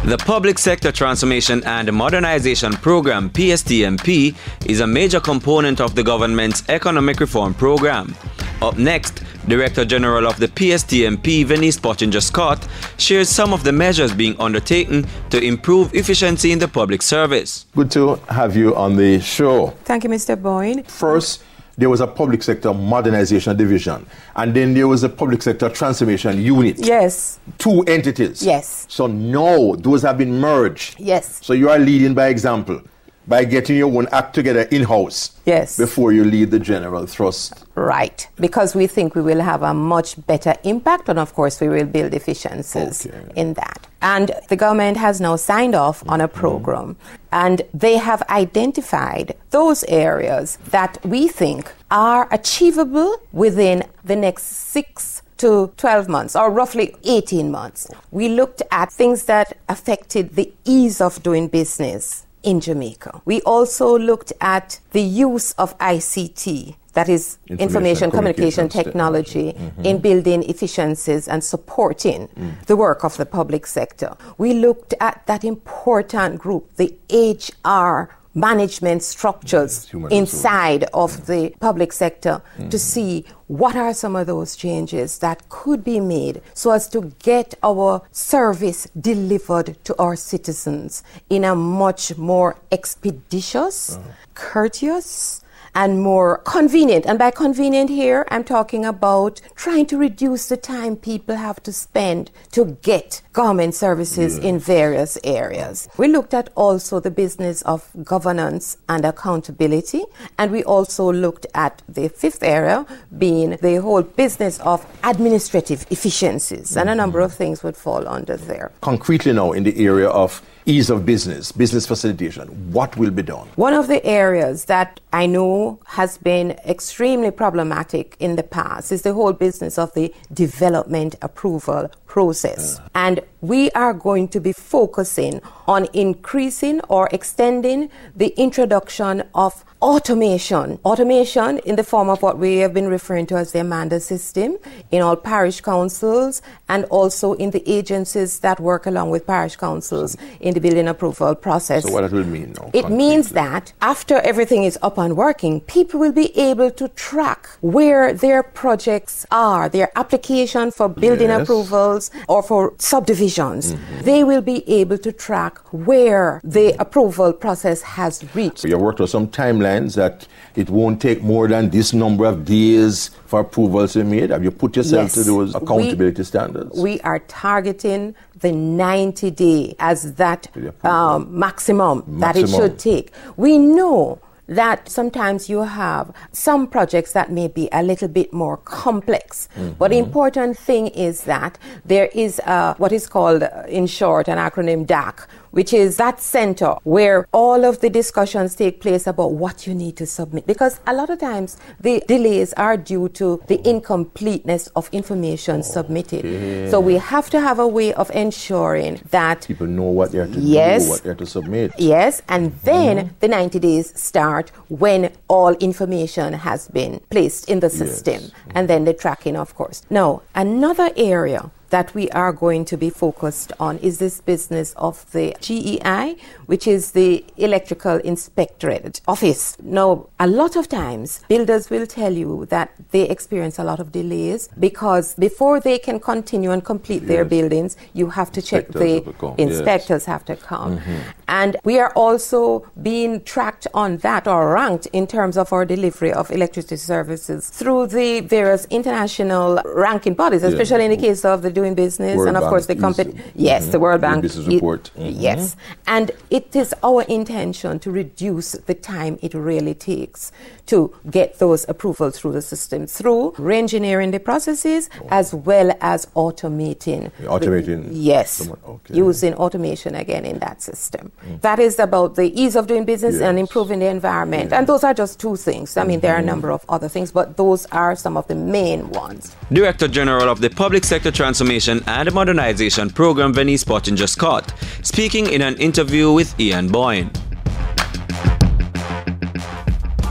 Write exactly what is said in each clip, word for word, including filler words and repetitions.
The Public Sector Transformation and Modernization Program, P S T M P, is a major component of the government's economic reform program. Up next, Director General of the P S T M P, Venice Pottinger-Scott, shares some of the measures being undertaken to improve efficiency in the public service. Good to have you on the show. Thank you, Mister Boyne. First, there was a Public Sector Modernization Division, and then there was a Public Sector Transformation Unit. Yes. Two entities. Yes. So now those have been merged. Yes. So you are leading by example, by getting your own act together in-house. Yes. Before you lead the general thrust. Right. Because we think we will have a much better impact, and of course we will build efficiencies okay. in that. And the government has now signed off on a program, mm-hmm. and they have identified those areas that we think are achievable within the next six to twelve months, or roughly eighteen months. We looked at things that affected the ease of doing business in Jamaica. We also looked at the use of I C T, that is information, information communication, communication technology, mm-hmm. in building efficiencies and supporting mm. the work of the public sector. We looked at that important group, the H R management structures yes, inside of the public sector, mm-hmm. to see what are some of those changes that could be made so as to get our service delivered to our citizens in a much more expeditious, uh-huh. courteous, and more convenient. And by convenient here, I'm talking about trying to reduce the time people have to spend to get government services yeah. in various areas. We looked at also the business of governance and accountability, and we also looked at the fifth area being the whole business of administrative efficiencies, mm-hmm. and a number of things would fall under there. Concretely now, in the area of ease of business, business facilitation, what will be done? One of the areas that I know has been extremely problematic in the past is the whole business of the development approval process. Uh. And we are going to be focusing on increasing or extending the introduction of automation. Automation in the form of what we have been referring to as the Amanda system in all parish councils, and also in the agencies that work along with parish councils in the building approval process. So what does it mean now? It means that after everything is up and working, people will be able to track where their projects are, their application for building yes. approvals or for subdivisions. Mm-hmm. They will be able to track where the approval process has reached. So you worked on some timeline that it won't take more than this number of days for approvals to be made? Have you put yourself yes. to those accountability we, standards? We are targeting the ninety day as that um, maximum, maximum that it should take. We know that sometimes you have some projects that may be a little bit more complex. Mm-hmm. But the important thing is that there is a, what is called, in short, an acronym D A C, which is that center where all of the discussions take place about what you need to submit. Because a lot of times the delays are due to the incompleteness of information oh, submitted. Yeah. So we have to have a way of ensuring that people know what they have to yes, do, what they have to submit. Yes, and then mm-hmm. the ninety days start when all information has been placed in the system, yes. mm-hmm. and then the tracking, of course. Now, another area that we are going to be focused on is this business of the G E I, which is the Electrical Inspectorate Office. Now, a lot of times, builders will tell you that they experience a lot of delays because before they can continue and complete yes. their buildings, you have to check inspectors the have inspectors yes. have to come. Mm-hmm. And we are also being tracked on that or ranked in terms of our delivery of electricity services through the various international ranking bodies, especially yeah. in the case of the doing business World and of Bank course the company is, yes mm-hmm. the World Bank business report it, mm-hmm. yes and it is our intention to reduce the time it really takes to get those approvals through the system through re-engineering the processes oh. as well as automating automating the, yes okay. using automation again in that system. Mm. That is about the ease of doing business yes. and improving the environment, yeah. and those are just two things. I mean mm-hmm. there are a number of other things, but those are some of the main ones. Director General of the Public Sector Transformation and Modernization Program, Venice Pottinger-Scott, speaking in an interview with Ian Boyne.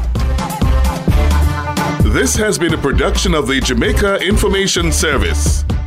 This has been a production of the Jamaica Information Service.